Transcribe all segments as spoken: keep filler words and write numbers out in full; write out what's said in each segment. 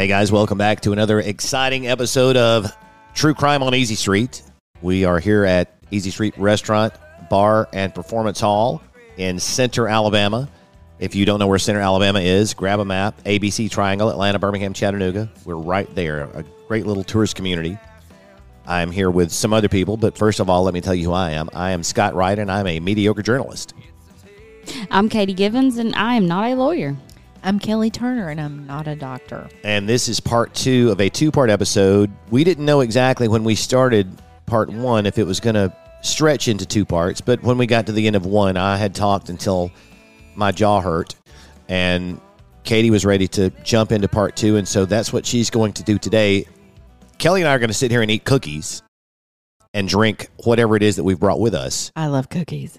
Hey guys, welcome back to another exciting episode of True Crime on Easy Street. We are here at Easy Street Restaurant, Bar, and Performance Hall in Center, Alabama. If you don't know where Center, Alabama is, grab a map, A B C Triangle, Atlanta, Birmingham, Chattanooga. We're right there, a great little tourist community. I'm here with some other people, but first of all, let me tell you who I am. I am Scott Wright, and I'm a mediocre journalist. I'm Katie Givens, and I am not a lawyer. I'm Kelly Turner, and I'm not a doctor. And this is part two of a two-part episode. We didn't know exactly when we started part one if it was going to stretch into two parts, but when we got to the end of one, I had talked until my jaw hurt, and Katie was ready to jump into part two, and so that's what she's going to do today. Kelly and I are going to sit here and eat cookies and drink whatever it is that we've brought with us. I love cookies.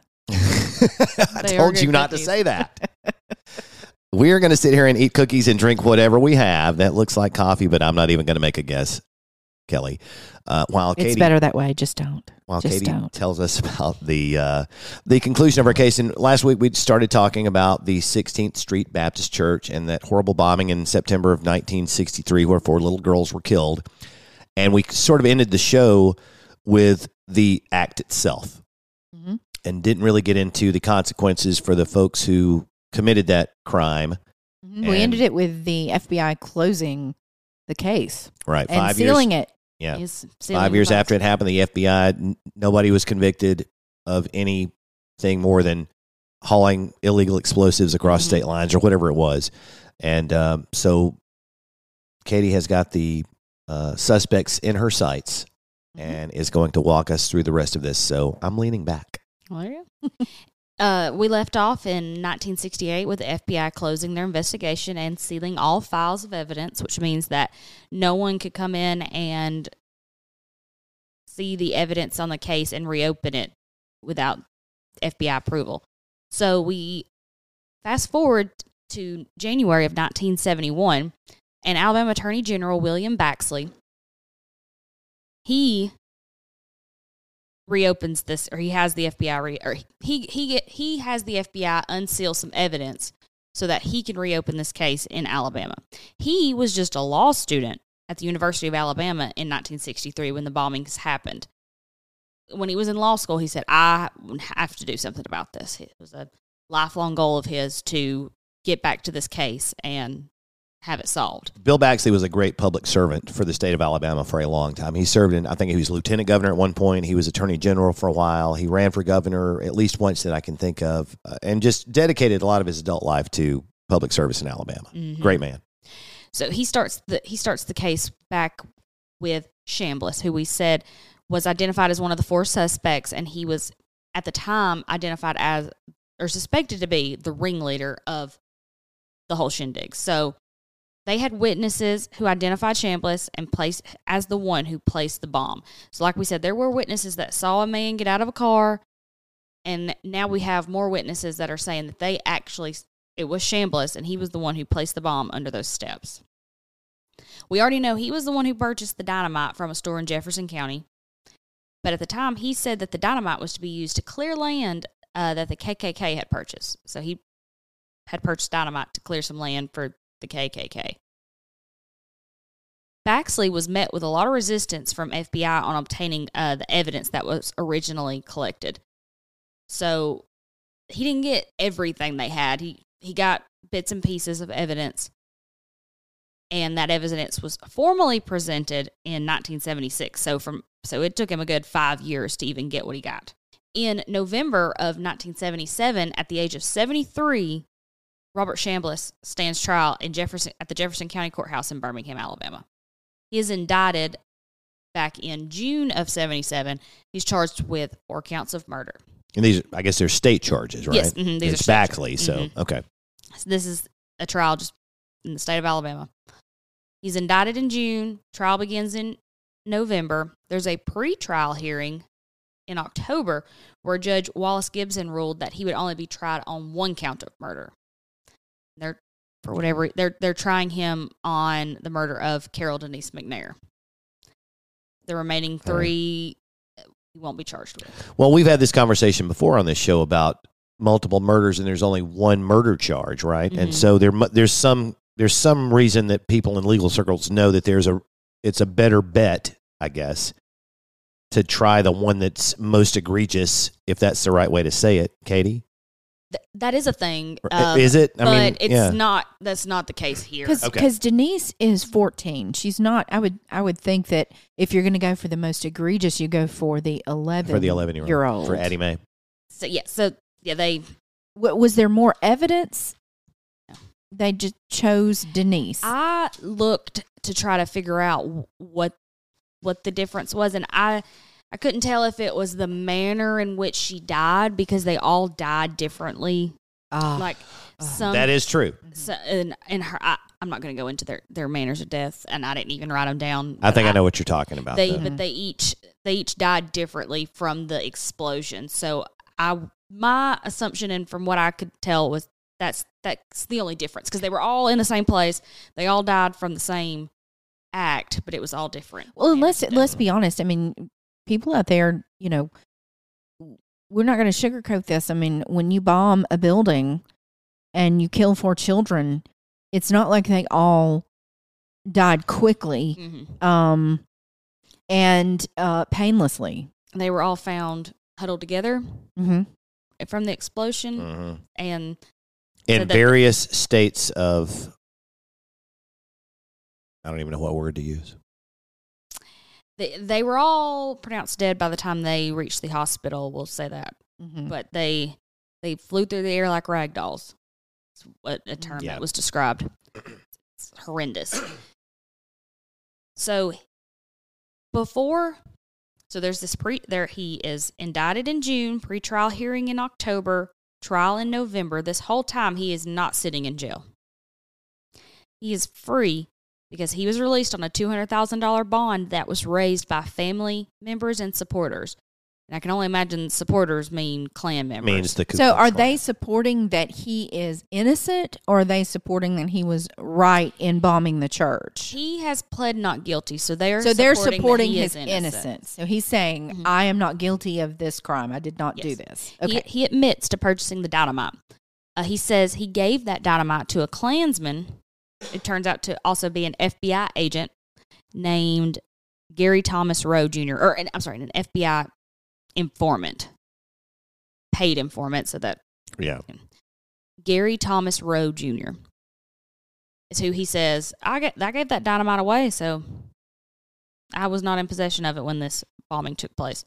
I told you not to say that. We are going to sit here and eat cookies and drink whatever we have. That looks like coffee, but I'm not even going to make a guess, Kelly. Uh, while It's Katie, better that way. Just don't. While Just Katie don't. tells us about the uh, the conclusion of our case. And last week we started talking about the sixteenth Street Baptist Church and that horrible bombing in September of nineteen sixty-three where four little girls were killed. And we sort of ended the show with the act itself mm-hmm. and didn't really get into the consequences for the folks who committed that crime. Mm-hmm. We ended it with the F B I closing the case. Right. And five sealing years, it. Yeah. Yes, Five years after it happened, the F B I, n- nobody was convicted of anything more than hauling illegal explosives across mm-hmm. state lines or whatever it was. And um, so Katie has got the uh, suspects in her sights mm-hmm. and is going to walk us through the rest of this. So I'm leaning back. Well, yeah. Uh, we left off in nineteen sixty-eight with the F B I closing their investigation and sealing all files of evidence, which means that no one could come in and see the evidence on the case and reopen it without F B I approval. So we fast forward to January of nineteen seventy-one, and Alabama Attorney General William Baxley, he reopens this, or he has the F B I, re, or he he get, he has the F B I unseal some evidence so that he can reopen this case in Alabama. He was just a law student at the University of Alabama in nineteen sixty-three when the bombings happened. When he was in law school, he said, I have to do something about this. It was a lifelong goal of his to get back to this case and have it solved. Bill Baxley was a great public servant for the state of Alabama for a long time. He served in, I think he was lieutenant governor at one point. He was attorney general for a while. He ran for governor at least once that I can think of, uh, and just dedicated a lot of his adult life to public service in Alabama. Mm-hmm. Great man. So he starts the he starts the case back with Chambliss, who we said was identified as one of the four suspects, and he was at the time identified as, or suspected to be, the ringleader of the whole shindig. So they had witnesses who identified Chambliss and placed as the one who placed the bomb. So like we said, there were witnesses that saw a man get out of a car, and now we have more witnesses that are saying that they actually, it was Chambliss, and he was the one who placed the bomb under those steps. We already know he was the one who purchased the dynamite from a store in Jefferson County, but at the time he said that the dynamite was to be used to clear land uh, that the K K K had purchased. So he had purchased dynamite to clear some land for the K K K. Baxley was met with a lot of resistance from F B I on obtaining uh, the evidence that was originally collected. So he didn't get everything they had. He he got bits and pieces of evidence, and that evidence was formally presented in nineteen seventy-six. So from so it took him a good five years to even get what he got. In November of nineteen seventy-seven, at the age of seventy-three, Robert Chambliss stands trial in Jefferson at the Jefferson County Courthouse in Birmingham, Alabama. He is indicted back in June of seventy-seven. He's charged with four counts of murder. And these, I guess, they're state charges, right? Yes, mm-hmm, these it's are Baxley, so mm-hmm. okay. So this is a trial just in the state of Alabama. He's indicted in June. Trial begins in November. There's a pre-trial hearing in October where Judge Wallace Gibson ruled that he would only be tried on one count of murder. They're for whatever they're they're trying him on the murder of Carol Denise McNair. The remaining three he won't be charged with. Well, we've had this conversation before on this show about multiple murders, and there's only one murder charge, right? Mm-hmm. And so there there's some there's some reason that people in legal circles know that there's a it's a better bet, I guess, to try the one that's most egregious, if that's the right way to say it, Katie. Th- that is a thing. Or- um, is it? I but mean, it's yeah. not. That's not the case here. Because Okay. Denise is fourteen. She's not. I would I would think that if you're going to go for the most egregious, you go for the eleven For the eleven-year-old. year old. For Addie Mae. So yeah. So yeah, they W- was there more evidence? No. They just chose Denise. I looked to try to figure out what what the difference was, and I I couldn't tell if it was the manner in which she died because they all died differently. Ah. Like Ah. some, That is true. so, and, and her. I, I'm not going to go into their, their manners of death, and I didn't even write them down. I but think I know what you're talking about. They, though. but they each they each died differently from the explosion. So I my assumption, and from what I could tell, was that's that's the only difference because they were all in the same place. They all died from the same act, but it was all different. Well, manners let's of death. let's be honest. I mean, people out there, you know, we're not going to sugarcoat this. I mean, when you bomb a building and you kill four children, it's not like they all died quickly Mhm. um, and uh, painlessly. They were all found huddled together Mm-hmm. from the explosion, Mhm. and in so that- various states of, I don't even know what word to use. they they were all pronounced dead by the time they reached the hospital. We'll say that. Mm-hmm. But they they flew through the air like rag dolls. That's what a term Yeah. that was described. It's horrendous. So before, so there's this pre there he is indicted in June, pretrial hearing in October, trial in November. This whole time he is not sitting in jail. He is free because he was released on a two hundred thousand dollars bond that was raised by family members and supporters. And I can only imagine supporters mean Klan members. Means the Ku So Klux are Klan. they supporting that he is innocent, or are they supporting that he was right in bombing the church? He has pled not guilty, so they are So they're supporting, supporting that he his is innocent. innocence. So he's saying, Mhm. I am not guilty of this crime. I did not do Yes. this. He, Okay. he admits to purchasing the dynamite. Uh, he says he gave that dynamite to a Klansman. It turns out to also be an F B I agent named Gary Thomas Rowe Junior Or an, I'm sorry, an F B I informant, paid informant, so that Yeah. Gary Thomas Rowe Junior is who he says, I, get, I gave that dynamite away, so I was not in possession of it when this bombing took place.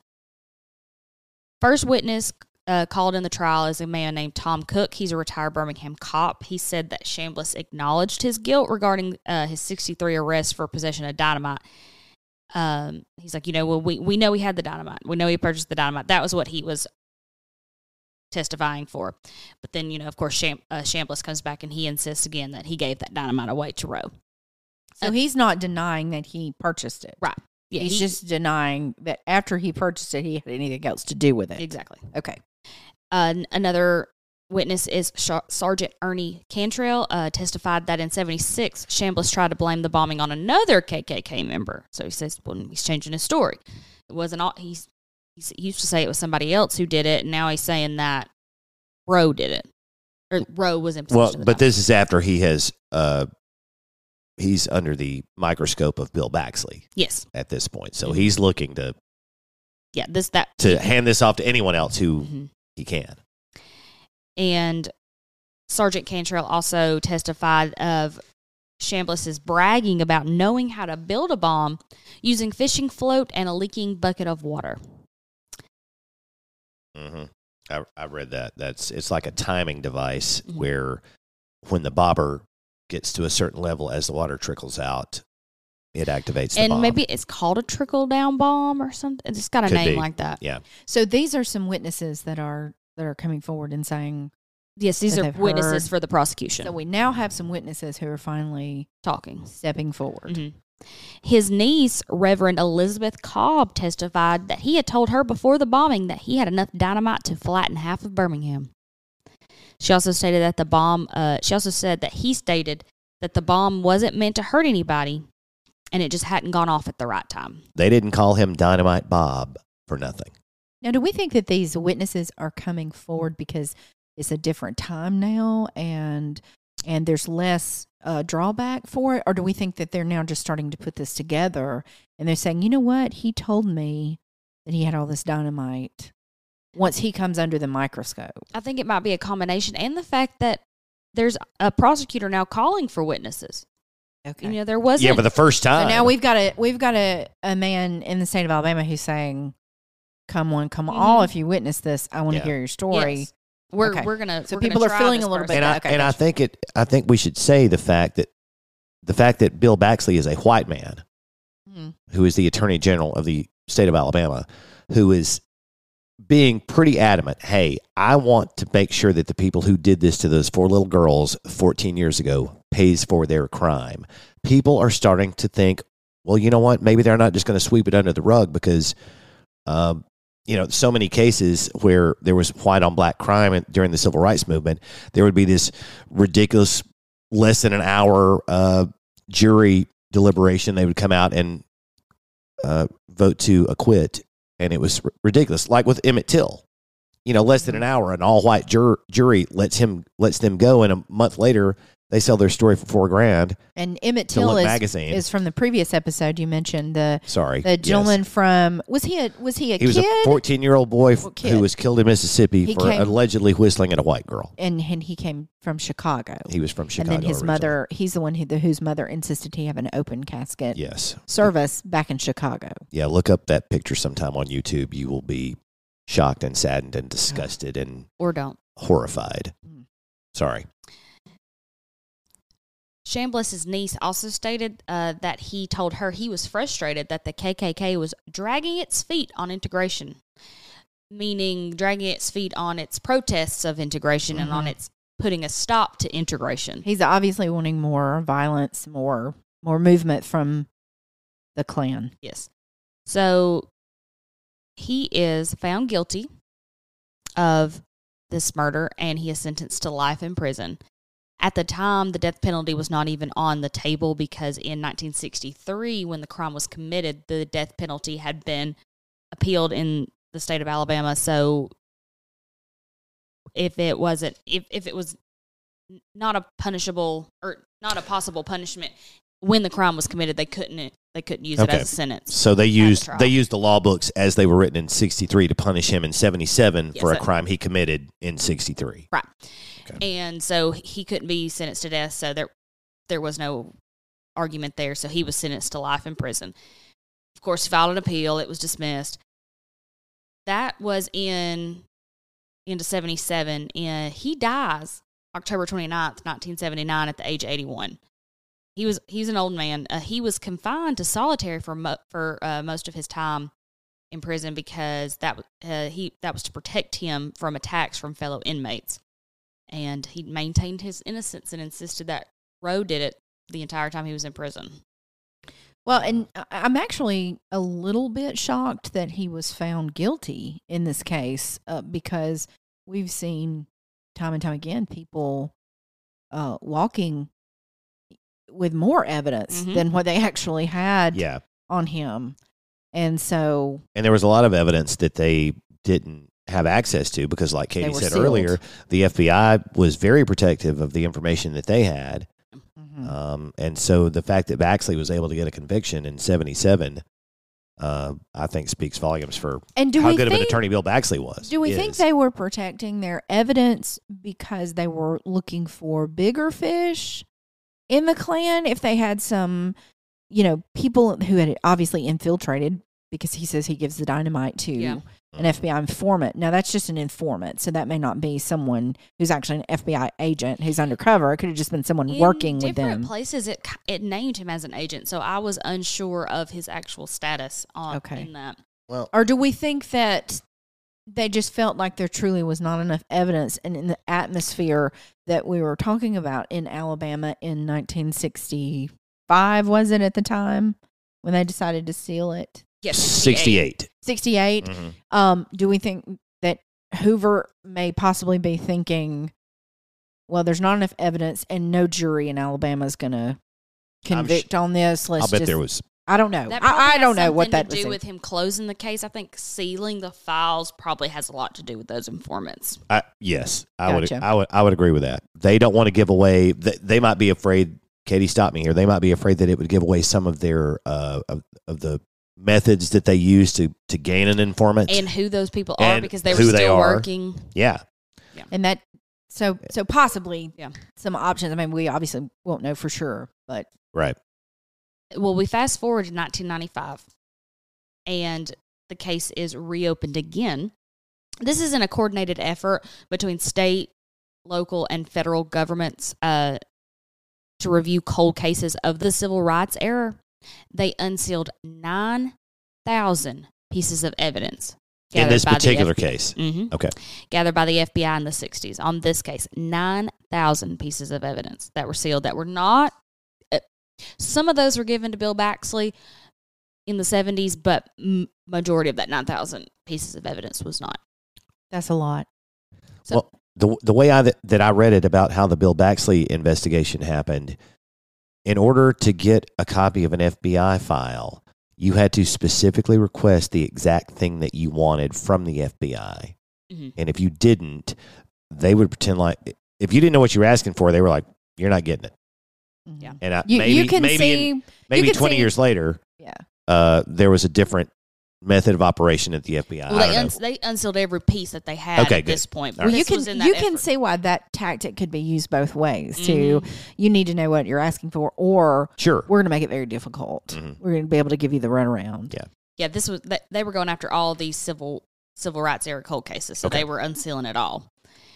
First witness uh, called in the trial is a man named Tom Cook. He's a retired Birmingham cop. He said that Chambliss acknowledged his guilt regarding uh, his sixty-three arrest for possession of dynamite. Um, he's like, you know, well, we, we know he had the dynamite. We know he purchased the dynamite. That was what he was testifying for. But then, you know, of course, Sham, uh, Chambliss comes back and he insists again that he gave that dynamite away to Rowe. So he's not denying that he purchased it. Right. Yeah, he's he- just denying that after he purchased it, he had anything else to do with it. Exactly. Okay. Uh, n- another witness is Sar- Sergeant Ernie Cantrell, uh, testified that in seventy-six, Chambliss tried to blame the bombing on another K K K member. So he says, well, he's changing his story. It wasn't all, he's, he's, he used to say it was somebody else who did it, and now he's saying that Rowe did it. Or Rowe was in possession Well, of the but dynamite. this is after he has, uh, he's under the microscope of Bill Baxley Yes. at this point. So Mhm. he's looking to Yeah, this, that. to hand this off to anyone else who Mhm. he can. And Sergeant Cantrell also testified of Chambliss's bragging about knowing how to build a bomb using fishing float and a leaking bucket of water. Mm-hmm. I, I read that. That's it's like a timing device Mhm. where when the bobber gets to a certain level, as the water trickles out, it activates the And bomb. maybe it's called a trickle down bomb or something. It's got a Could name be. like that. Yeah. So these are some witnesses that are that are coming forward and saying. Yes, these That are they've witnesses heard. for the prosecution So we now have some witnesses who are finally talking. stepping forward. Mhm. His niece, Reverend Elizabeth Cobb, testified that he had told her before the bombing that he had enough dynamite to flatten half of Birmingham. She also stated that the bomb, uh, she also said that he stated that the bomb wasn't meant to hurt anybody and it just hadn't gone off at the right time. They didn't call him Dynamite Bob for nothing. Now, do we think that these witnesses are coming forward because it's a different time now, and and there's less uh, drawback for it? Or do we think that they're now just starting to put this together and they're saying, you know what, he told me that he had all this dynamite once he comes under the microscope? I think it might be a combination, and the fact that there's a prosecutor now calling for witnesses. Okay. You know, there wasn't. Yeah, for the first So time. now we've got a we've got a, a man in the state of Alabama who's saying, "Come one, come Mhm. all! If you witness this, I want to Yeah. hear your story." Yes. We're Okay. we're gonna. So we're people gonna are try feeling this a little person. bit- and I okay, and I gotcha. think it. I think we should say the fact that the fact that Bill Baxley is a white man Mhm. who is the Attorney General of the state of Alabama, who is being pretty adamant. Hey, I want to make sure that the people who did this to those four little girls fourteen years ago pays for their crime. People are starting to think, well, you know what? Maybe they're not just going to sweep it under the rug because, um, you know, so many cases where there was white on black crime during the civil rights movement, there would be this ridiculous less than an hour uh, jury deliberation. They would come out and uh, vote to acquit, and it was r- ridiculous. Like with Emmett Till, you know, less than an hour, an all white jur- jury lets him lets them go, and a month later they sell their story for four grand. And Emmett To Till Look is, magazine. is from the previous episode you mentioned. The Sorry, the yes. gentleman from was he a was he a He was kid? a fourteen-year-old boy f- Or kid. who was killed in Mississippi He for came- allegedly whistling at a white girl. and and he came from Chicago. He was from Chicago. and then his originally. mother, he's the one who, the, whose mother insisted he have an open casket Yes. service back in Chicago. Yeah, look up that picture sometime on YouTube. You will be shocked and saddened and disgusted and Or don't. horrified. Mm. Sorry. Chambliss's niece also stated uh, that he told her he was frustrated that the K K K was dragging its feet on integration, meaning dragging its feet on its protests of integration and on Mhm. its putting a stop to integration. He's obviously wanting more violence, more more movement from the Klan. Yes. So he is found guilty of this murder, and he is sentenced to life in prison. At the time, the death penalty was not even on the table because in nineteen sixty-three, when the crime was committed, the death penalty had been appealed in the state of Alabama. So if it wasn't, if, if it was not a punishable or not a possible punishment when the crime was committed, they couldn't they couldn't use it Okay. as a sentence. So they the used trial. they used the law books as they were written in sixty-three to punish him in seventy-seven Yes, for a that- crime he committed in sixty-three. Right. Okay. And so he couldn't be sentenced to death, so there there was no argument there. So he was sentenced to life in prison. Of course, he filed an appeal. It was dismissed. That was in into seventy-seven. And he dies October twenty-ninth, nineteen seventy-nine at the age of eighty-one. He was he's an old man. Uh, he was confined to solitary for mo- for uh, most of his time in prison because that uh, he that was to protect him from attacks from fellow inmates. And he maintained his innocence and insisted that Roe did it the entire time he was in prison. Well, and I- I'm actually a little bit shocked that he was found guilty in this case uh, because we've seen time and time again people uh, walking with more evidence Mhm. than what they actually had Yeah. on him. And so, And there was a lot of evidence that they didn't have access to because, like They Katie were said sealed. earlier, the F B I was very protective of the information that they had. mhm. Um, and so the fact that Baxley was able to get a conviction in seventy-seven, uh, I think speaks volumes for and do how we good think, of an attorney Bill Baxley was. do we think is. they were protecting their evidence because they were looking for bigger fish in the Klan? If they had some, you know, people who had obviously infiltrated, because he says he gives the dynamite to Yeah. an F B I informant. Now, that's just an informant, so that may not be someone who's actually an F B I agent who's undercover. It could have just been someone In working with different them. places, it it named him as an agent, so I was unsure of his actual status on Okay. in that. Well, Or do we think that they just felt like there truly was not enough evidence, and in the atmosphere that we were talking about in Alabama in nineteen sixty-five, was it at the time when they decided to seal it? Yes, sixty-eight. sixty-eight. Mhm. Um, do we think that Hoover may possibly be thinking, well, there's not enough evidence and no jury in Alabama is going to convict on this. Let's I'll bet just, there was I don't know. That probably I, I has don't know what something that to was. do with him closing the case. I think sealing the files probably has a lot to do with those informants. I, yes, I would. Gotcha. I would. I would agree with that. They don't want to give away. They, they might be afraid. Katie, stop me here. They might be afraid that it would give away some of their uh, of, of the methods that they use to to gain an informant And who those people are And because they were who still they are. working. Yeah. And that, so so possibly Yeah. some options. I mean, we obviously won't know for sure, but Right. Well, we fast forward to nineteen ninety-five, and the case is reopened again. This is in a coordinated effort between state, local, and federal governments uh, to review cold cases of the civil rights era. They unsealed nine thousand pieces of evidence. In this gathered by the particular F B I. case. Mhm. Okay. Gathered by the F B I in the sixties. On this case, nine thousand pieces of evidence that were sealed that were not. Uh, some of those were given to Bill Baxley in the seventies, but m- majority of that nine thousand pieces of evidence was not. that's a lot. So, Well, the the way I that, that I read it about how the Bill Baxley investigation happened, in order to get a copy of an F B I file, you had to specifically request the exact thing that you wanted from the F B I. Mhm. And if you didn't, they would pretend like if you didn't know what you were asking for, they were like, "You're not getting it." Yeah. And I, You, maybe you can maybe see, in, maybe can twenty see- years later, yeah. uh, there was a different method of operation at the F B I. well, I they, don't uns- know. they unsealed every piece that they had Okay, at good. this point. All Well, right. you This can was in that you can effort. see why that tactic could be used both ways too. Mhm. You need to know what you're asking for, or Sure. we're going to make it very difficult. Mhm. We're going to be able to give you the runaround. Yeah. Yeah, this was they, they were going after all these civil civil rights era cold cases, so Okay. they were unsealing it all.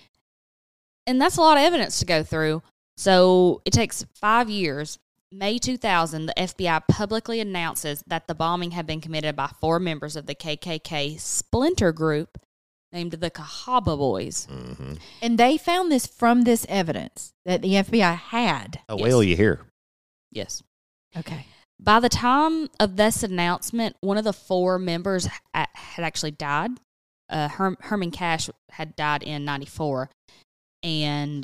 And that's a lot of evidence to go through. So it takes five years. May two thousand, the F B I publicly announces that the bombing had been committed by four members of the K K K splinter group named the Cahaba Boys. Mm-hmm. And they found this from this evidence that the F B I had. Oh, Yes. well, you hear. Yes. Okay. By the time of this announcement, one of the four members ha- had actually died. Uh, Herm- Herman Cash had died in ninety-four. And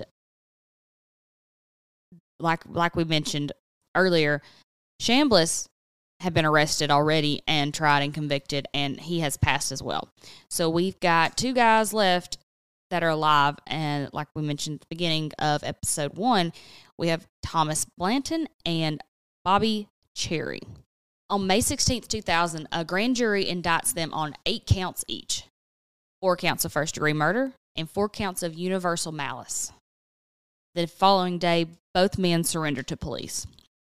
like like we mentioned earlier, Chambliss had been arrested already and tried and convicted, and he has passed as well. So we've got two guys left that are alive, and like we mentioned at the beginning of episode one, we have Thomas Blanton and Bobby Cherry. On May sixteenth, two thousand, a grand jury indicts them on eight counts each. Four counts of first-degree murder and four counts of universal malice. The following day, both men surrendered to police.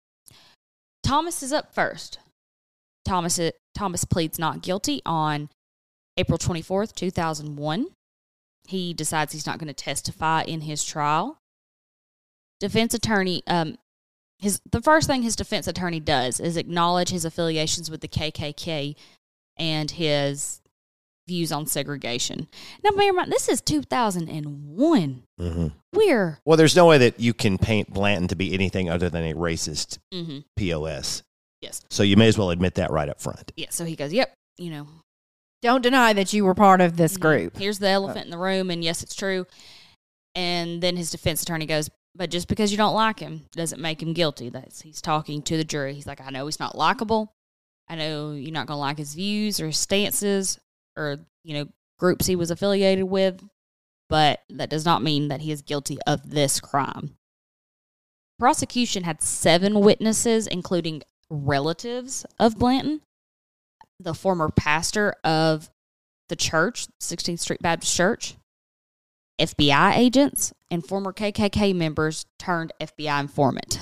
Thomas is up first. Thomas Thomas pleads not guilty on April twenty-fourth, two thousand one. He decides he's not going to testify in his trial. Defense attorney, um, his the first thing his defense attorney does is acknowledge his affiliations with the K K K and his views on segregation. Now, bear in mind, this is two thousand one. Mm-hmm. We're Well, there's no way that you can paint Blanton to be anything other than a racist mm-hmm. P O S. Yes. So you may as well admit that right up front. Yeah, so he goes, yep, you know. Don't deny that you were part of this Mhm. group. Here's the elephant in the room, and yes, it's true. And then his defense attorney goes, but just because you don't like him doesn't make him guilty. That's he's talking to the jury. He's like, I know he's not likable. I know you're not going to like his views or his stances or, you know, groups he was affiliated with, but that does not mean that he is guilty of this crime. Prosecution had seven witnesses, including relatives of Blanton, the former pastor of the church, sixteenth Street Baptist Church, F B I agents, and former K K K members turned F B I informant.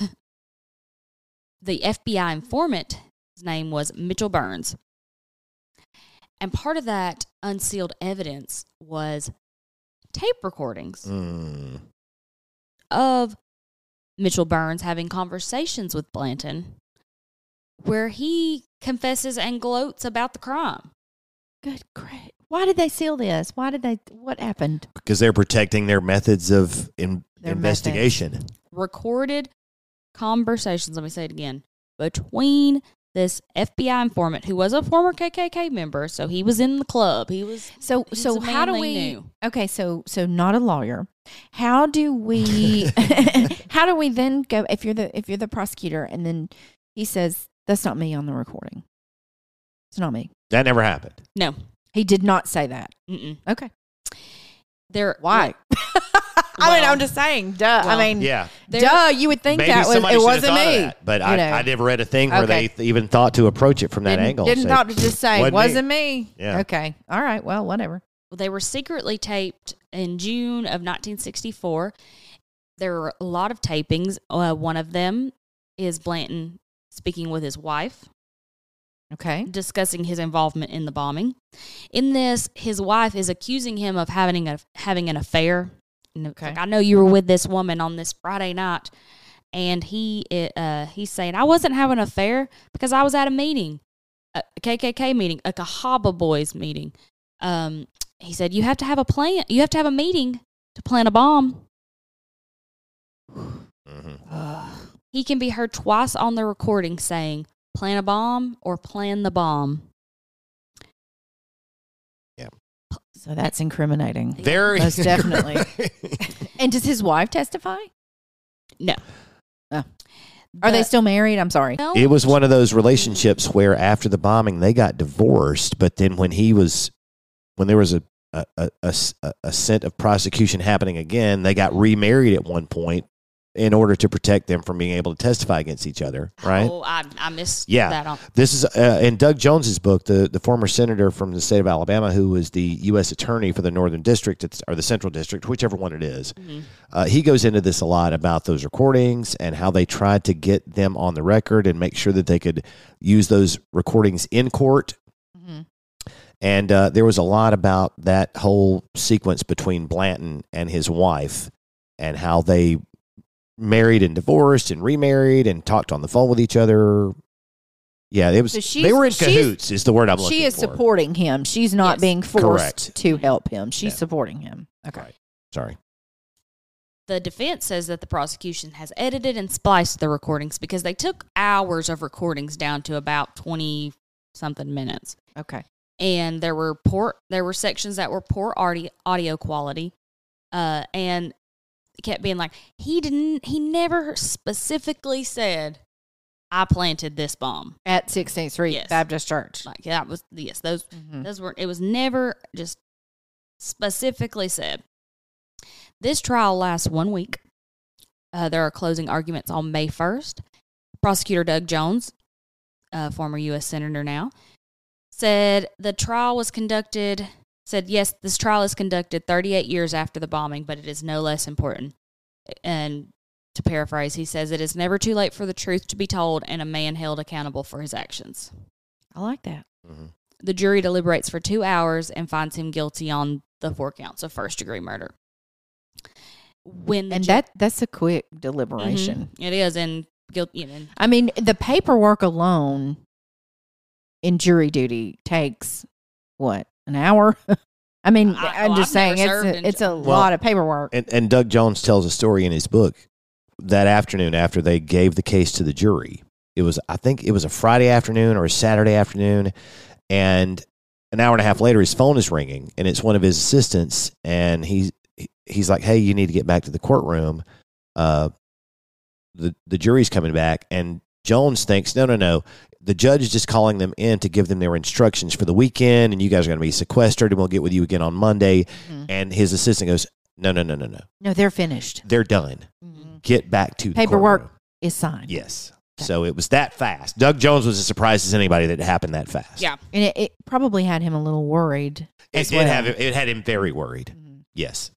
The F B I informant, his name was Mitchell Burns. And part of that unsealed evidence was tape recordings Mm. of Mitchell Burns having conversations with Blanton where he confesses and gloats about the crime. Good great. Why did they seal this? Why did they? What happened? Because they're protecting their methods of in, Their investigation. Recorded conversations, let me say it again, between this F B I informant who was a former K K K member, so he was in the club. He was So he's so a man how do they we? knew. Okay, so so not a lawyer. How do we? How do we then go? If you're the if you're the prosecutor, and then he says That's not me on the recording. It's not me. That never happened. No. He did not say that. Mm-mm. Okay. There. Why? I mean, Well- I'm just saying. Duh. well, I mean, Yeah. There- duh. You would think Maybe that was somebody it should have wasn't thought of me. that, but you I, know. I never read a thing where Okay. they th- even thought to approach it from that didn't, angle. Didn't Say, thought to just say "Wasn't me." wasn't me. Yeah. Okay. All right. Well, whatever. They were secretly taped in June of nineteen sixty-four. There were a lot of tapings. Uh, one of them is Blanton speaking with his wife, Okay. discussing his involvement in the bombing. In this, his wife is accusing him of having a having an affair. And it's Okay. like, I know you were with this woman on this Friday night, and he uh, he's saying I wasn't having an affair because I was at a meeting, a K K K meeting, a Cahaba Boys meeting. Um, he said you have to have a plan. You have to have a meeting to plan a bomb. Mhm. He can be heard twice on the recording saying "plan a bomb" or "plan the bomb." So that's incriminating. Very Most definitely. And does his wife testify? No. Oh. Are they The- still married? I'm sorry. No. It was one of those relationships where after the bombing they got divorced, but then when he was, when there was a a, a, a, a scent of prosecution happening again, they got remarried at one point in order to protect them from being able to testify against each other. Right? Oh, I, I missed Yeah. that. On. This is uh, in Doug Jones's book, the, the former senator from the state of Alabama, who was the U S attorney for the Northern District it's- or the Central District, whichever one it is. Mhm. Uh, he goes into this a lot about those recordings and how they tried to get them on the record and make sure that they could use those recordings in court. Mhm. And uh, there was a lot about that whole sequence between Blanton and his wife and how they married and divorced and remarried and talked on the phone with each other. Yeah, it was. So she's- they were in she's- cahoots. Is the word I'm looking She is for. supporting him. She's not Yes. being forced Correct. to help him. She's Yeah. supporting him. Okay. Right. Sorry. The defense says that the prosecution has edited and spliced the recordings because they took hours of recordings down to about twenty something minutes. Okay. And there were poor there were sections that were poor audio, audio quality. Uh, and it kept being like, he didn't he never specifically said I planted this bomb. At sixteenth Street Yes. Baptist Church. Like that was yes, those Mhm. Those were it was never just specifically said. This trial lasts one week. Uh, there are closing arguments on May first. Prosecutor Doug Jones, uh, former U S senator now, said the trial was conducted, said, yes, this trial is conducted thirty-eight years after the bombing, but it is no less important. And to paraphrase, he says, it is never too late for the truth to be told and a man held accountable for his actions. I like that. Mhm. The jury deliberates for two hours and finds him guilty on the four counts of first degree murder. When the And ju- that that's a quick deliberation. Mhm. It is, and guilt. You know, I mean, the paperwork alone in jury duty takes what, an hour? I mean, I- I'm well, just I've never saying served it's in a, it's a ju- lot of paperwork. And, and Doug Jones tells a story in his book that afternoon after they gave the case to the jury. It was, I think it was a Friday afternoon or a Saturday afternoon. And an hour and a half later, his phone is ringing and it's one of his assistants. And he, he's like, hey, you need to get back to the courtroom. Uh, the, the jury's coming back. And Jones thinks, no, no, no. The judge is just calling them in to give them their instructions for the weekend. And you guys are going to be sequestered and we'll get with you again on Monday. Mhm. And his assistant goes, no, no, no, no, no. No, they're finished. They're done. Get back to the Paperwork courtroom. is signed. Yes. So it was that fast. Doug Jones was as surprised as anybody that it happened that fast. yeah. And it, it probably had him a little worried. It as did well. have it had him very worried. Mhm. Yes.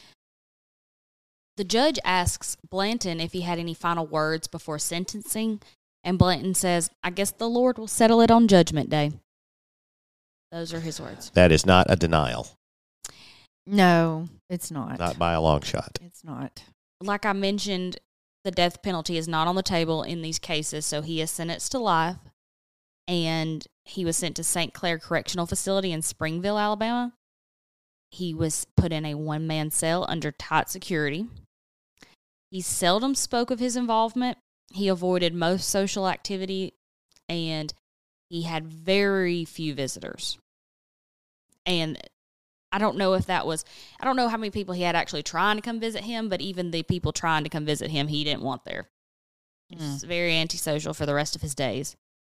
The judge asks Blanton if he had any final words before sentencing, and Blanton says, I guess the Lord will settle it on Judgment Day. Those are his words. That is not a denial. No, it's not. Not by a long shot. It's not. Like I mentioned, the death penalty is not on the table in these cases, so he is sentenced to life, and he was sent to Saint Clair Correctional Facility in Springville, Alabama. He was put in a one-man cell under tight security. He seldom spoke of his involvement. He avoided most social activity, and he had very few visitors. And I don't know if that was, I don't know how many people he had actually trying to come visit him, but even the people trying to come visit him, he didn't want there. He was very antisocial for the rest of his days.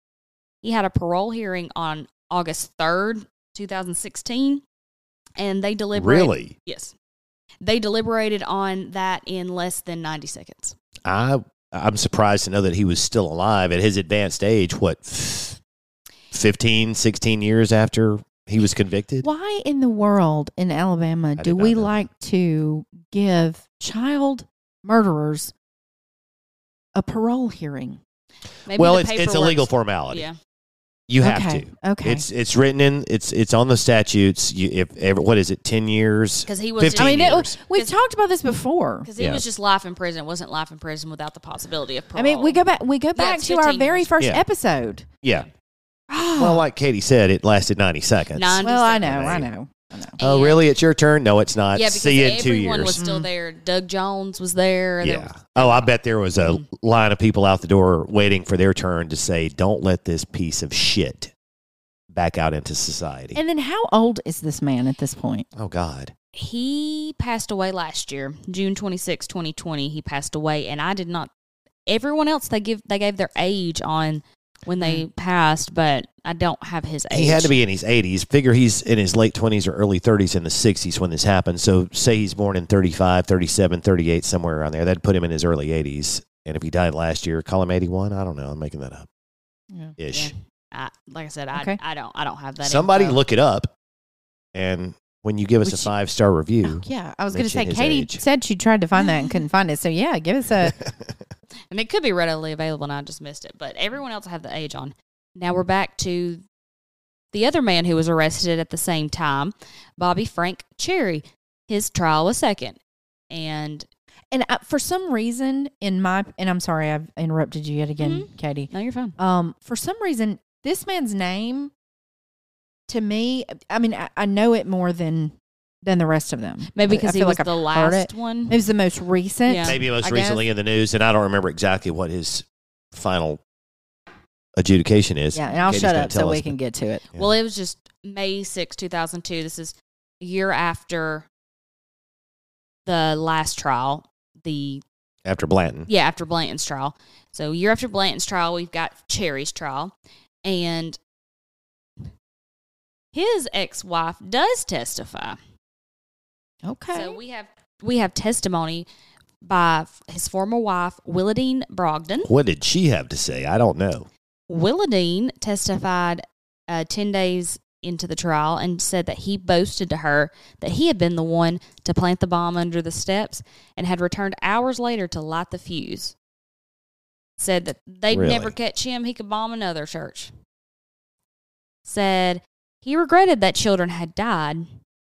He had a parole hearing on August third, twenty sixteen, and they deliberated. Really? Yes. They deliberated on that in less than ninety seconds. I, I'm surprised to know that he was still alive at his advanced age, what, fifteen, sixteen years after he was convicted? Why in the world in Alabama did do not we know like to give child murderers a parole hearing? Maybe Well, the it's it's a paperwork's- legal formality. Yeah. You have Okay, to. okay. It's it's written in. It's it's on the statutes. You, if ever, what is it? Ten years. Because he was fifteen I mean, it, years. we've Because- talked about this before. Because he Yeah. was just life in prison. It wasn't life in prison without the possibility of parole. I mean, we go back. We go back it's to our fifteen very years. first Yeah. episode. Yeah. Well, like Katie said, it lasted ninety seconds. Ninety well, I know, seconds. I know, I know. Oh, And- really? It's your turn? No, it's not. Yeah, because See you in two everyone years. was still there. Doug Jones was there. There yeah. was- Oh, I bet there was a Mm-hmm. line of people out the door waiting for their turn to say, "Don't let this piece of shit back out into society." And then, how old is this man at this point? Oh God. He passed away last year, June twenty-sixth, twenty twenty. He passed away, and I did not. Everyone else they give they gave their age on when they passed, but I don't have his age. He had to be in his eighties. Figure he's in his late twenties or early thirties in the sixties when this happened. So say he's born in thirty-five, thirty-seven, thirty-eight, somewhere around there. That'd put him in his early eighties. And if he died last year, call him eighty-one. I don't know. I'm making that up. Yeah. Ish. Yeah. I, like I said, I Okay. I don't I don't have that. Somebody info. look it up. And when you give us Would a you- five star review, Yeah, I was going to Mention say, his Katie age. said she tried to find that and couldn't find it. So yeah, give us a. and it could be readily available, and I just missed it. But everyone else I have the age on. Now we're back to the other man who was arrested at the same time, Bobby Frank Cherry. His trial was second, and And uh, for some reason, in my and I'm sorry, I've interrupted you yet again, Mhm. Katie. no, you're fine. Um, for some reason, this man's name, to me, I mean, I, I know it more than than the rest of them. Maybe I- because I he feel was like the I've heard last it. one. It was the most recent. Yeah. maybe most I recently guess. in the news, and I don't remember exactly what his final adjudication is. Yeah, and I'll Katie's shut gonna up tell so us, we can but- get to it. Yeah. Well, it was just May sixth, two thousand two. This is a year after the last trial. The After Blanton. Yeah, after Blanton's trial. So, a year after Blanton's trial, we've got Cherry's trial. And his ex-wife does testify. Okay. So, we have we have testimony by his former wife, Willadine Brogdon. What did she have to say? I don't know. Willadine testified uh, ten days into the trial and said that he boasted to her that he had been the one to plant the bomb under the steps and had returned hours later to light the fuse. Said that they'd Really? never catch him. He could bomb another church. Said he regretted that children had died,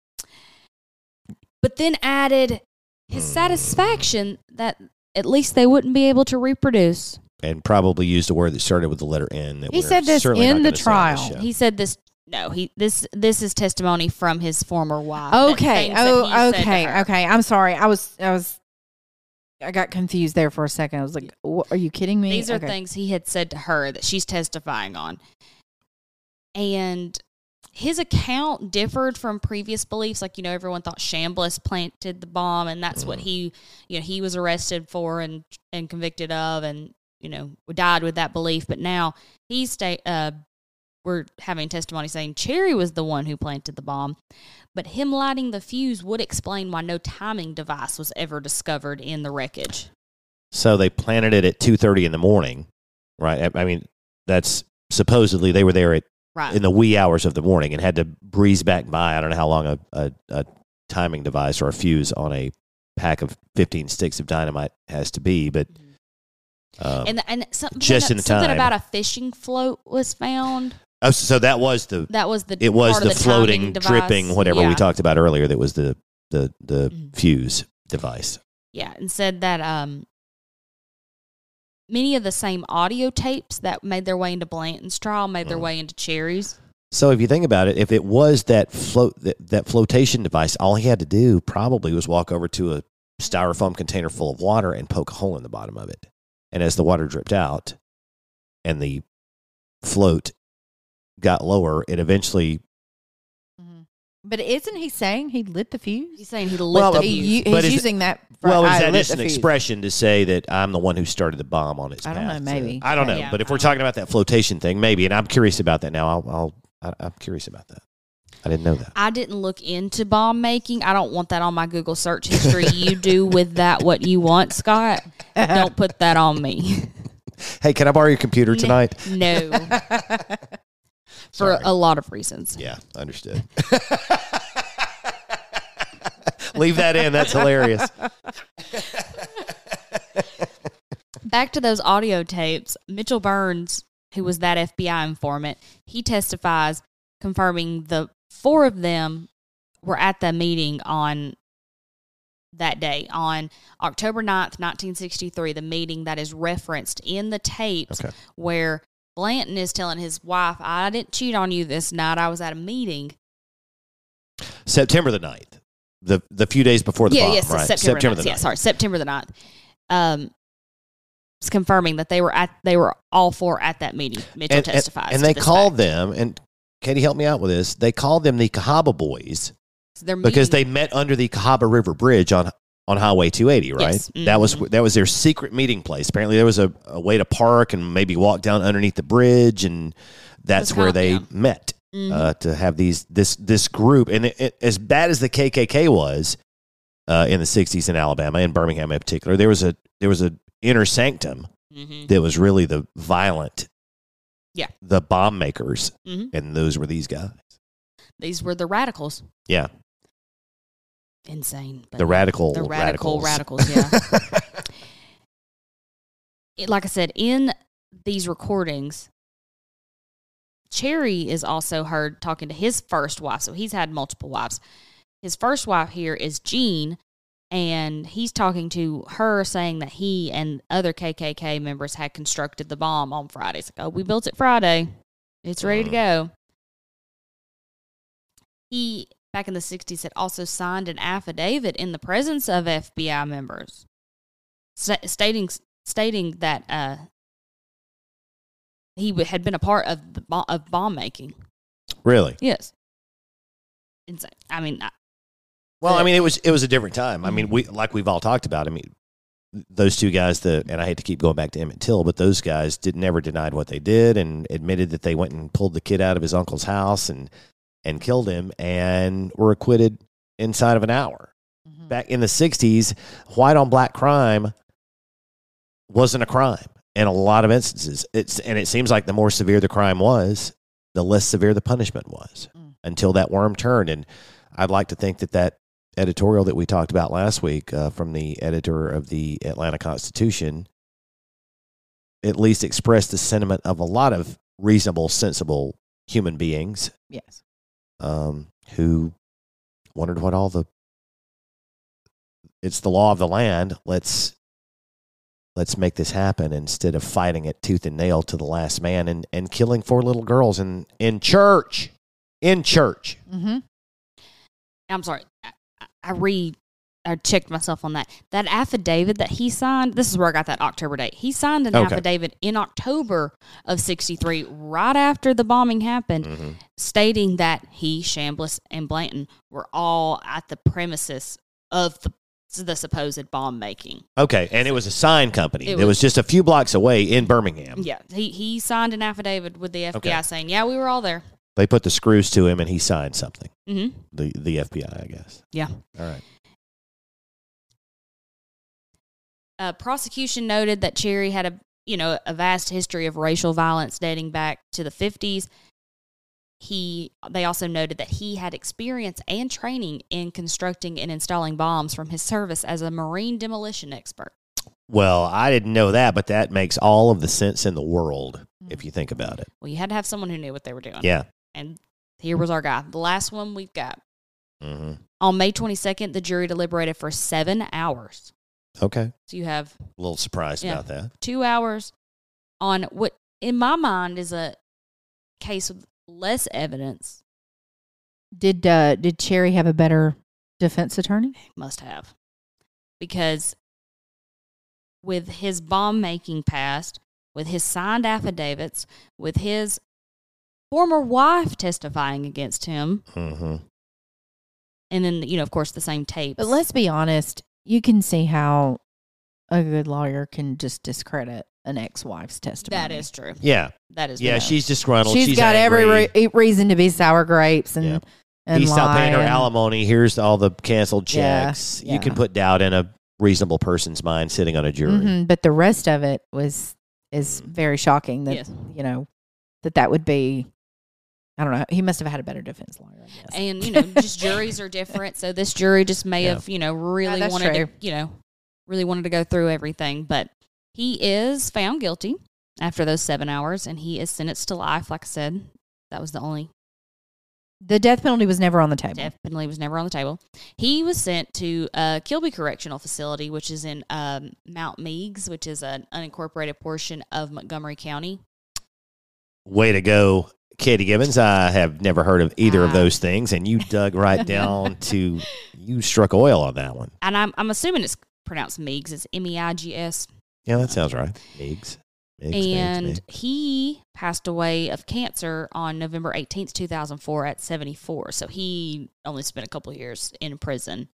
but then added his Hmm. satisfaction that at least they wouldn't be able to reproduce. And probably used a word that started with the letter N. That He we're said this certainly in not the gonna say on this trial. show. He said this. No, he this this is testimony from his former wife. that Okay. things that he Oh, said to okay. her. Okay. I'm sorry. I was. I was. I got confused there for a second. I was like, "Wha- "Are you kidding me?" These are Okay. things he had said to her that she's testifying on, and his account differed from previous beliefs. Like, you know, everyone thought Chambliss planted the bomb, and that's what he, you know, he was arrested for and and convicted of, and you know, died with that belief. But now he's sta- uh, we're having testimony saying Cherry was the one who planted the bomb, but him lighting the fuse would explain why no timing device was ever discovered in the wreckage. So they planted it at two thirty in the morning, right? I I mean, that's supposedly they were there at Right. in the wee hours of the morning and had to breeze back by. I don't know how long a, a, a timing device or a fuse on a pack of fifteen sticks of dynamite has to be, but um, and and something, just in the something time. about a fishing float was found. oh, so that was the That was the it was part the, of the floating, timing device. dripping, whatever yeah. we talked about earlier. That was the the the Mhm. fuse device. Yeah, and said that um, many of the same audio tapes that made their way into Blanton's trial made their Mm. way into Cherry's. So if you think about it, if it was that float that, that flotation device, all he had to do probably was walk over to a styrofoam container full of water and poke a hole in the bottom of it. And as the water dripped out and the float got lower, it eventually But isn't he saying he lit the fuse? He's saying he lit Well, the but fuse. He, he's But is it- using that. For, Well, is I that lit just the an fuse. expression to say that I'm the one who started the bomb on its I don't path? know, maybe. I don't know. Yeah, but if I we're don't talking about that flotation thing, maybe. And I'm curious about that now. I'll, I'll, I- I'm curious about that. I didn't know that. I didn't look into bomb making. I don't want that on my Google search history. You do with that what you want, Scott. Don't put that on me. Hey, can I borrow your computer tonight? No. For Sorry. a lot of reasons. Yeah, understood. Leave that in. That's hilarious. Back to those audio tapes, Mitchell Burns, who was that F B I informant, he testifies confirming the four of them were at the meeting on that day, on October ninth, nineteen sixty-three, the meeting that is referenced in the tapes Okay. where Blanton is telling his wife, I didn't cheat on you this night. I was at a meeting. September the ninth, the the few days before the yeah, bomb, yes, right? September, September ninth. the Yeah, ninth. sorry, September the ninth. Um, it's confirming that they were at they were all four at that meeting. Mitchell And, and, testifies, and to they this called fact. them, and Katie, help me out with this. They called them the Cahaba Boys So they're because meeting- they met under the Cahaba River Bridge on on Highway two eighty, right? Yes. That was Mhm. that was their secret meeting place. Apparently, there was a, a way to park and maybe walk down underneath the bridge, and that's That's where how- they yeah. met. Mhm. Uh, to have these this this group, and it, it, as bad as the K K K was uh, in the sixties in Alabama, in Birmingham in particular, there was a there was a inner sanctum Mhm. that was really the violent, Yeah. the bomb makers, Mhm. and those were these guys. These were the radicals. Yeah, Insane. But the radical, the radical radicals. radicals, yeah. It- like I said, in these recordings, Cherry is also heard talking to his first wife. So he's had multiple wives. His first wife here is Jean, and he's talking to her saying that he and other K K K members had constructed the bomb on Friday. It's like, oh, we built it Friday. It's ready to go. He, back in the sixties, had also signed an affidavit in the presence of F B I members sta- stating stating that uh, he w- had been a part of the bo- of bomb making. Really? Yes. Insane. I mean, I- Well, I The- mean, it was it was a different time. I mean, we like we've all talked about. I mean, those two guys, the and I hate to keep going back to Emmett Till, but those guys did never denied what they did and admitted that they went and pulled the kid out of his uncle's house and and killed him and were acquitted inside of an hour. Mhm. Back in the sixties, white on black crime wasn't a crime in a lot of instances. It's and it seems like the more severe the crime was, the less severe the punishment was Mm. until that worm turned. And I'd like to think that that editorial that we talked about last week uh, from the editor of the Atlanta Constitution at least expressed the sentiment of a lot of reasonable, sensible human beings Yes. um, who wondered what all the it's the law of the land. Let's let's make this happen instead of fighting it tooth and nail to the last man and, and killing four little girls in, in church. In church. Mm-hmm. I'm sorry. I, I re I checked myself on that. That affidavit that he signed, this is where I got that October date. He signed an Okay. affidavit in October of sixty-three, right after the bombing happened, Mm-hmm. stating that he, Chambliss, and Blanton were all at the premises of the the supposed bomb making. Okay, and it was a sign company. It It was, was- just a few blocks away in Birmingham. Yeah, he he signed an affidavit with the F B I Okay. saying, "Yeah, we were all there." They put the screws to him, and he signed something. Mm-hmm. The the F B I, I guess. Yeah. All right. Uh, prosecution noted that Cherry had a you know a vast history of racial violence dating back to the fifties. He they also noted that he had experience and training in constructing and installing bombs from his service as a marine demolition expert. Well, I didn't know that, but that makes all of the sense in the world if you think about it. Well, you had to have someone who knew what they were doing. Yeah. And here was our guy. The last one we've got. Mm-hmm. On May twenty-second, the jury deliberated for seven hours. Okay. So you have A little surprised Yeah. about that. two hours on what, in my mind, is a case with less evidence. Did uh, did Cherry have a better defense attorney? Must have. Because with his bomb making past, with his signed affidavits, with his former wife testifying against him, Mm-hmm. And then, you know, of course, the same tapes. But let's be honest, you can see how a good lawyer can just discredit an ex-wife's testimony. That is true. Yeah. That is Yeah, true. she's disgruntled. She's She's got angry. every re- reason to be sour grapes and, Yeah. and He stopped lie paying her and- alimony. Here's all the canceled Yeah, checks. yeah. You can put doubt in a reasonable person's mind sitting on a jury. Mhm, but the rest of it was is very shocking that, Yes. you know, that that would be, I don't know. He must have had a better defense lawyer, I guess. And, you know, just juries are different. So this jury just may Yeah. have, you know, really that's wanted true. to, you know, really wanted to go through everything. But he is found guilty after those seven hours and he is sentenced to life. Like I said, that was the only The death penalty was never on the table. death penalty was never on the table. He was sent to uh, Kilby Correctional Facility, which is in um, Mount Meigs, which is an unincorporated portion of Montgomery County. Way to go, Katie Gibbons. I have never heard of either of Ah. those things, and you dug right down to, you struck oil on that one. And I'm, I'm assuming it's pronounced Meigs. It's M E I G S. Yeah, that sounds right. Meigs. Meigs, Meigs, And Meigs. he passed away of cancer on November eighteenth, two thousand four at seventy-four. So he only spent a couple of years in prison.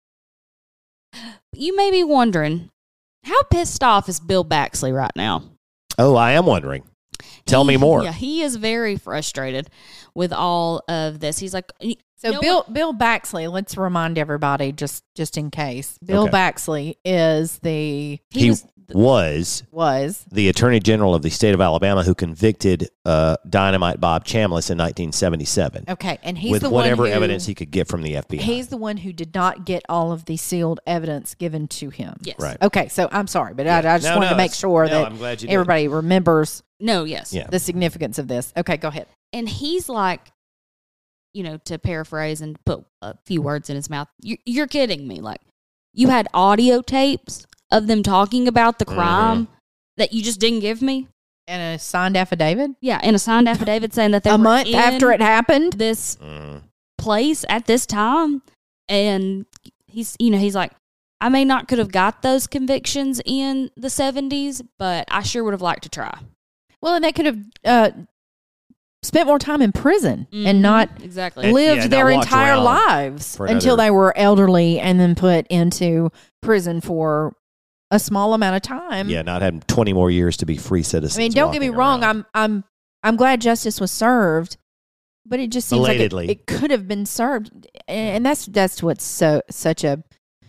You may be wondering, how pissed off is Bill Baxley right now? Oh, I am wondering. Tell He- me more. Yeah, he is very frustrated with all of this. He's like, So no Bill Bill Baxley, let's remind everybody just just in case. Bill Okay. Baxley is the he, He was was was the Attorney General of the state of Alabama who convicted uh, Dynamite Bob Chambliss in nineteen seventy-seven okay, and he's with the whatever one who, evidence he could get from the F B I. He's the one who did not get all of the sealed evidence given to him. yes. Right. Okay, so I'm sorry, but I, I just No, wanted no, to make it's- sure no, that I'm glad you did. everybody remembers No, yes. Yeah. the significance of this. Okay, go ahead. And he's like, you know, to paraphrase and put a few words in his mouth, you, you're kidding me. Like, you had audio tapes of them talking about the crime Mm-hmm. that you just didn't give me? And a signed affidavit Yeah, and a signed affidavit saying that they a were month in after it happened. this Mm. place at this time. And he's, you know, he's like, I may not could have got those convictions in the seventies, but I sure would have liked to try. Well, and they could have uh, spent more time in prison and Mhm, not exactly. And- lived yeah, not their walked entire around lives for until another- they were elderly and then put into prison for a small amount of time. Yeah, not having twenty more years to be free I citizens. mean, don't get me walking wrong. around. I'm I'm I'm glad justice was served, but it just seems like it, Belatedly. it could have been served, and that's that's what's so such a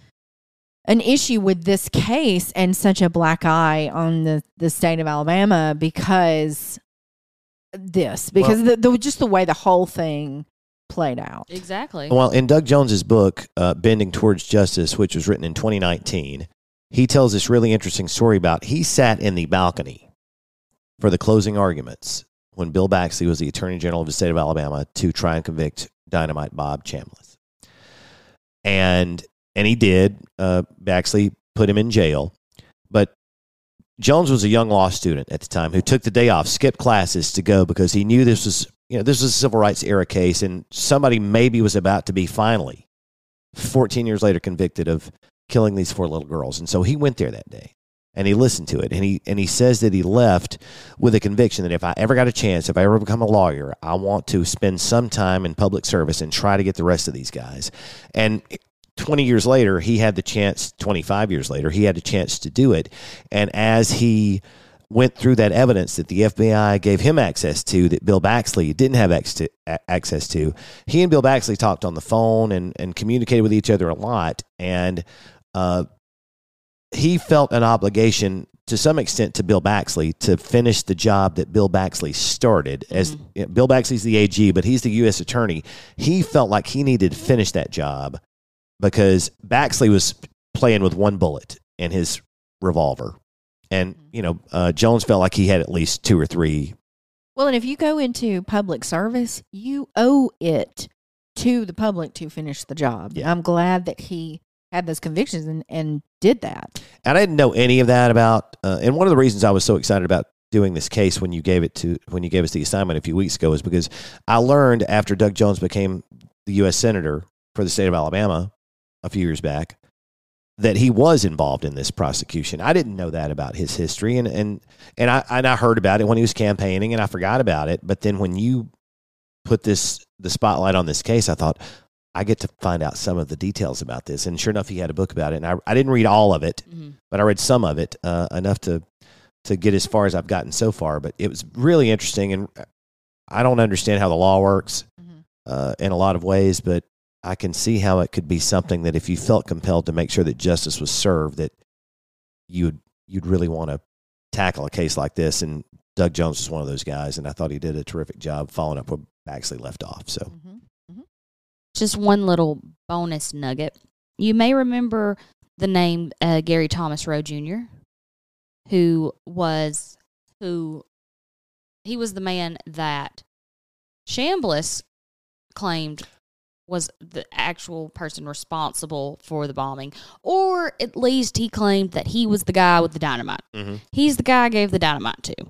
an issue with this case and such a black eye on the the state of Alabama because this because the, the just the way the whole thing played out. Exactly. Well, in Doug Jones's book, uh, Bending Towards Justice, which was written in twenty nineteen, he tells this really interesting story about he sat in the balcony for the closing arguments when Bill Baxley was the Attorney General of the state of Alabama to try and convict Dynamite Bob Chambliss. And and he did. Uh, Baxley put him in jail. But Jones was a young law student at the time who took the day off, skipped classes to go because he knew this was, you know, this was a civil rights era case, and somebody maybe was about to be finally, fourteen years later, convicted of killing these four little girls. And so he went there that day and he listened to it. And he and he says that he left with a conviction that if I ever got a chance, if I ever become a lawyer, I want to spend some time in public service and try to get the rest of these guys. And twenty years later, he had the chance, twenty-five years later, he had a chance to do it. And as he went through that evidence that the F B I gave him access to that Bill Baxley didn't have access to, he and Bill Baxley talked on the phone and, and communicated with each other a lot. And uh, he felt an obligation to some extent to Bill Baxley to finish the job that Bill Baxley started. As Mhm. you know, Bill Baxley's the A G, but he's the U S attorney. He felt like he needed to finish that job because Baxley was playing with one bullet in his revolver. And, you know, uh, Jones felt like he had at least two or three. Well, and if you go into public service, you owe it to the public to finish the job. Yeah. I'm glad that he had those convictions and, and did that. And I didn't know any of that about, uh, and one of the reasons I was so excited about doing this case when you gave it to, when you gave us the assignment a few weeks ago is because I learned after Doug Jones became the U S Senator for the state of Alabama a few years back that he was involved in this prosecution. I didn't know that about his history, and and and I and I heard about it when he was campaigning, and I forgot about it. But then when you put this the spotlight on this case, I thought I get to find out some of the details about this. And sure enough, he had a book about it. And I, I didn't read all of it, Mm-hmm. but I read some of it, uh, enough to to get as far as I've gotten so far. But it was really interesting. And I don't understand how the law works Mhm. uh, in a lot of ways, but I can see how it could be something that if you felt compelled to make sure that justice was served, that you'd you'd really want to tackle a case like this. And Doug Jones was one of those guys, and I thought he did a terrific job following up where Baxley left off. So, Mhm. Just one little bonus nugget. You may remember the name uh, Gary Thomas Rowe Junior, who was who he was the man that Chambliss claimed was the actual person responsible for the bombing, or at least he claimed that he was the guy with the dynamite. mm-hmm. He's the guy I gave the dynamite to.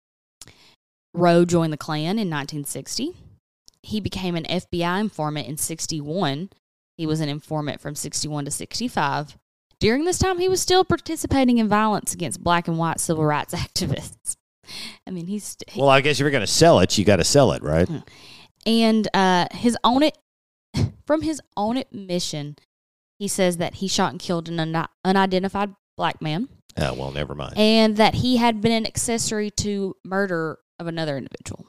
Rowe joined the Klan in nineteen sixty. He became an F B I informant in sixty-one. He was an informant from sixty-one to sixty-five. During this time, he was still participating in violence against black and white civil rights activists. I mean, he's... He, well, I guess if you're going to sell it, you got to sell it, right? and uh, his own it, from his own admission, he says that he shot and killed an un- unidentified black man. Oh, well, never mind. And that he had been an accessory to murder of another individual.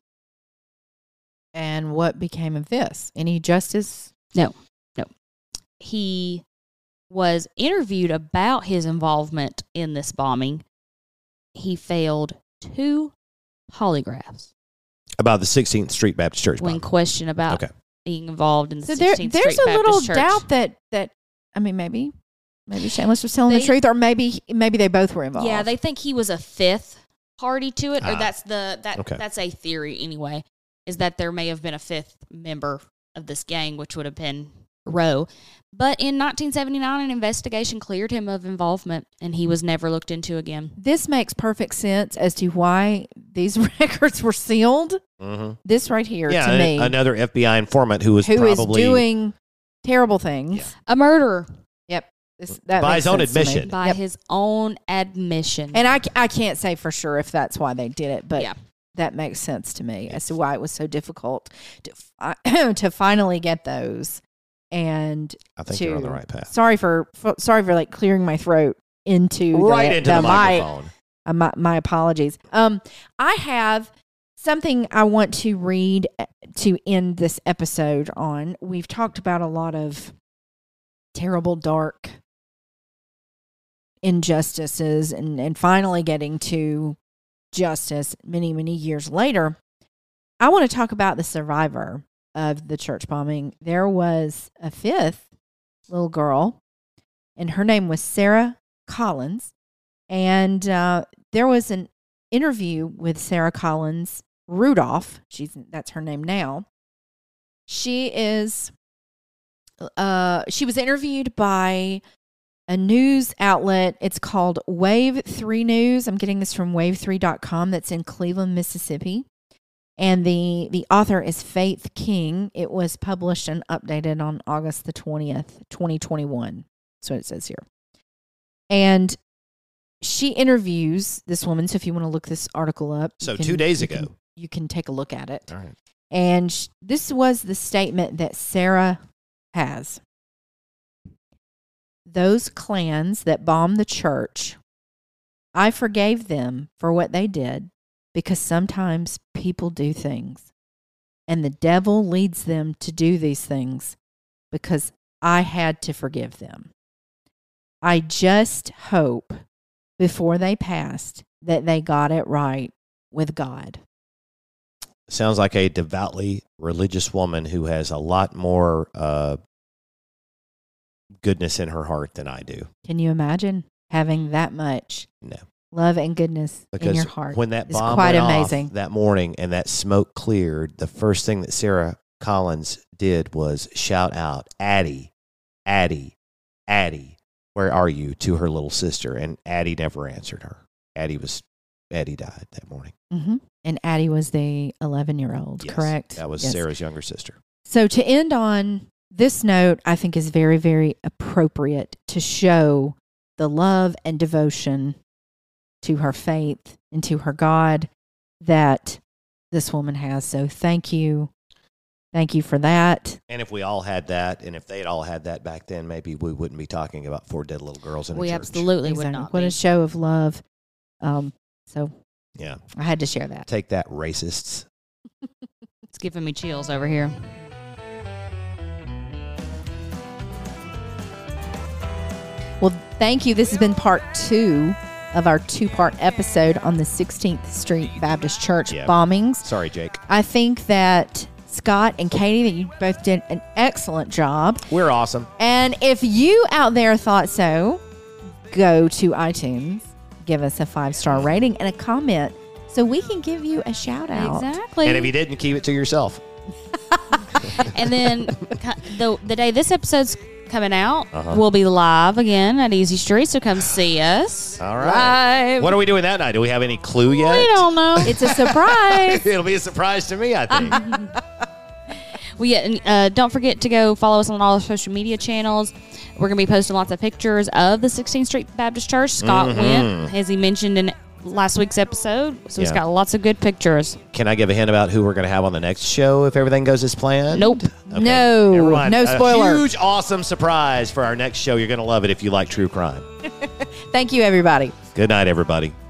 And what became of this? Any justice? No, no. He was interviewed about his involvement in this bombing. He failed two polygraphs About the sixteenth Street Baptist Church when bombing. questioned about Okay. being involved in the So there, sixteenth there's Street a Baptist little Church. doubt that that I mean maybe maybe Chambliss was telling They- the truth, or maybe maybe they both were involved. Yeah, they think he was a fifth party to it, or Ah. that's the that Okay. that's a theory anyway. Is that there may have been a fifth member of this gang, which would have been Rowe. But in nineteen seventy-nine, an investigation cleared him of involvement, and he was never looked into again. This makes perfect sense as to why these records were sealed. Mm-hmm. This right here Yeah, to an- me, another F B I informant who was who is probably doing terrible things. Yeah. A murderer This, that By makes his own sense to me. admission. by Yep. his own admission. And I, ca- I can't say for sure if that's why they did it, but Yeah. that makes sense to me as to why it was so difficult to fi- to finally get those. And I think to, you're on the right path. Sorry for, for sorry for like clearing my throat into Right the, into the, the mic. microphone. Uh, my, my apologies. Um, I have something I want to read to end this episode on. We've talked about a lot of terrible, dark injustices and, and finally getting to justice many, many years later. I want to talk about the survivor of the church bombing. There was a fifth little girl, and her name was Sarah Collins. And uh, there was an interview with Sarah Collins Rudolph. She's that's her name now. She is. Uh, she was interviewed by a news outlet. It's called Wave three News. I'm getting this from wave three dot com. That's in Cleveland, Mississippi. And the, the author is Faith King. It was published and updated on August the twentieth, twenty twenty-one. That's what it says here. And she interviews this woman. So if you want to look this article up. So you can- two days you ago. can- you can take a look at it. All right. And sh- this was the statement that Sarah has. Those clans that bombed the church, I forgave them for what they did because sometimes people do things and the devil leads them to do these things because I had to forgive them. I just hope before they passed that they got it right with God. Sounds like a devoutly religious woman who has a lot more uh, goodness in her heart than I do. Can you imagine having that much No. love and goodness Because in your heart? when that It's bomb quite went amazing. off that morning and that smoke cleared, the first thing that Sarah Collins did was shout out, Addie, Addie, Addie, where are you, to her little sister. And Addie never answered her. Addie was, Addie died that morning. Mm-hmm. And Addie was the eleven-year-old, Yes, correct? That was Yes. Sarah's younger sister. So to end on this note, I think is very, very appropriate to show the love and devotion to her faith and to her God that this woman has. So thank you, Thank you for that. And if we all had that, and if they'd all had that back then, maybe we wouldn't be talking about four dead little girls in a We church. absolutely would Exactly. not What be. a show of love. Um, so Yeah. I had to share that. Take that, racists. It's giving me chills over here. Well, thank you. This has been part two of our two-part episode on the sixteenth Street Baptist Church Yeah. bombings. Sorry, Jake. I think that Scott and Katie, that you both did an excellent job. We're awesome. And if you out there thought so, go to iTunes, give us a five-star rating and a comment so we can give you a shout-out. Exactly. And if you didn't, keep it to yourself. And then co- the the day this episode's coming out, Uh-huh. we'll be live again at Easy Street, so come see us. All right. Live. What are we doing that night? Do we have any clue yet? We don't know. It's a surprise. It'll be a surprise to me, I think. We get, uh, don't forget to go follow us on all our social media channels. We're going to be posting lots of pictures of the sixteenth Street Baptist Church. Scott Mhm. went, as he mentioned in last week's episode, so he's Yeah. got lots of good pictures. Can I give a hint about who we're going to have on the next show if everything goes as planned? Nope. Okay. No. Never mind. No A spoiler. huge, awesome surprise for our next show. You're going to love it if you like true crime. Thank you, everybody. Good night, everybody.